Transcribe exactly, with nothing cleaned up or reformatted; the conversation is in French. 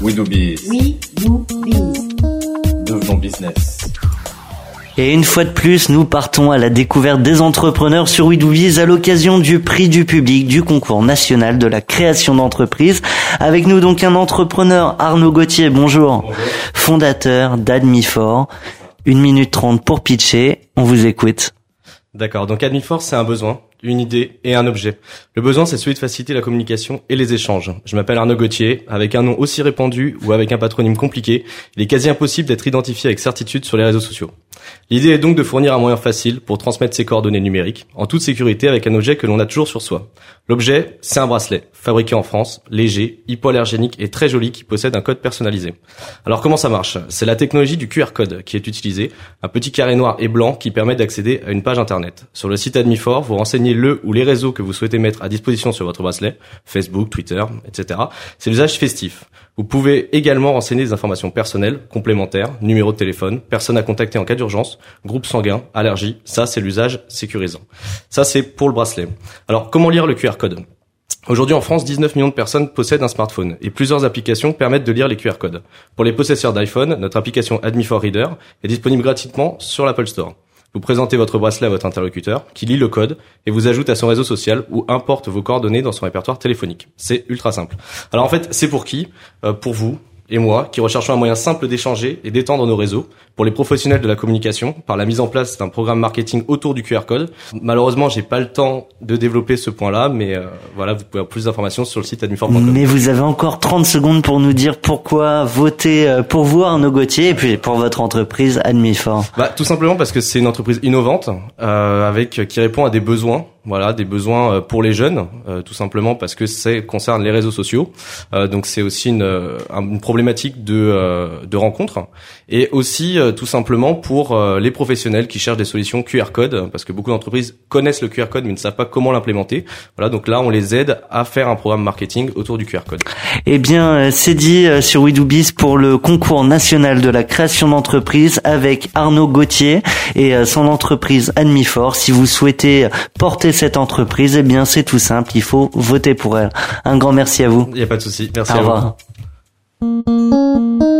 We do biz. We do biz. Devenons business. Et une fois de plus, nous partons à la découverte des entrepreneurs sur We do biz à l'occasion du prix du public du concours national de la création d'entreprise. Avec nous donc un entrepreneur, Arnaud Gauthier, bonjour. Bonjour. Fondateur d'Admifor. Une minute trente pour pitcher, on vous écoute. D'accord, donc Admifor, c'est un besoin, une idée et un objet. Le besoin, c'est celui de faciliter la communication et les échanges. Je m'appelle Arnaud Gauthier. Avec un nom aussi répandu ou avec un patronyme compliqué, il est quasi impossible d'être identifié avec certitude sur les réseaux sociaux. L'idée est donc de fournir un moyen facile pour transmettre ses coordonnées numériques, en toute sécurité avec un objet que l'on a toujours sur soi. L'objet, c'est un bracelet, fabriqué en France, léger, hypoallergénique et très joli qui possède un code personnalisé. Alors comment ça marche ? C'est la technologie du Q R code qui est utilisée, un petit carré noir et blanc qui permet d'accéder à une page internet. Sur le site Admifor, vous renseignez le ou les réseaux que vous souhaitez mettre à disposition sur votre bracelet, Facebook, Twitter, et cetera. C'est l'usage festif. Vous pouvez également renseigner des informations personnelles, complémentaires, numéro de téléphone, personnes à contacter en cas d'urgence, groupe sanguin, allergie. Ça, c'est l'usage sécurisant. Ça, c'est pour le bracelet. Alors, comment lire le Q R code ? Aujourd'hui, en France, dix-neuf millions de personnes possèdent un smartphone et plusieurs applications permettent de lire les Q R codes. Pour les possesseurs d'iPhone, notre application Admifor Reader est disponible gratuitement sur l'Apple Store. Vous présentez votre bracelet à votre interlocuteur, qui lit le code et vous ajoute à son réseau social ou importe vos coordonnées dans son répertoire téléphonique. C'est ultra simple. Alors en fait, c'est pour qui ? euh, Pour vous et moi, qui recherchons un moyen simple d'échanger et d'étendre nos réseaux. Pour les professionnels de la communication, par la mise en place d'un programme marketing autour du Q R code. Malheureusement, j'ai pas le temps de développer ce point-là, mais euh, voilà, vous pouvez avoir plus d'informations sur le site admifor point com. Mais vous avez encore trente secondes pour nous dire pourquoi voter pour vous, Arnaud Gauthier, et puis pour votre entreprise Admifor. Bah, tout simplement parce que c'est une entreprise innovante, euh, avec qui répond à des besoins. Voilà, des besoins pour les jeunes, euh, tout simplement parce que ça concerne les réseaux sociaux. Euh, donc c'est aussi une, une problématique de, euh, de rencontre, et aussi euh, tout simplement pour euh, les professionnels qui cherchent des solutions Q R code, parce que beaucoup d'entreprises connaissent le Q R code mais ne savent pas comment l'implémenter. Voilà, donc là on les aide à faire un programme marketing autour du Q R code. Eh bien, c'est dit sur We do biz pour le concours national de la création d'entreprise avec Arnaud Gauthier et son entreprise Admifor. Si vous souhaitez porter cette entreprise, eh bien c'est tout simple, il faut voter pour elle. Un grand merci à vous. Il n'y a pas de souci, merci Au à revoir. vous.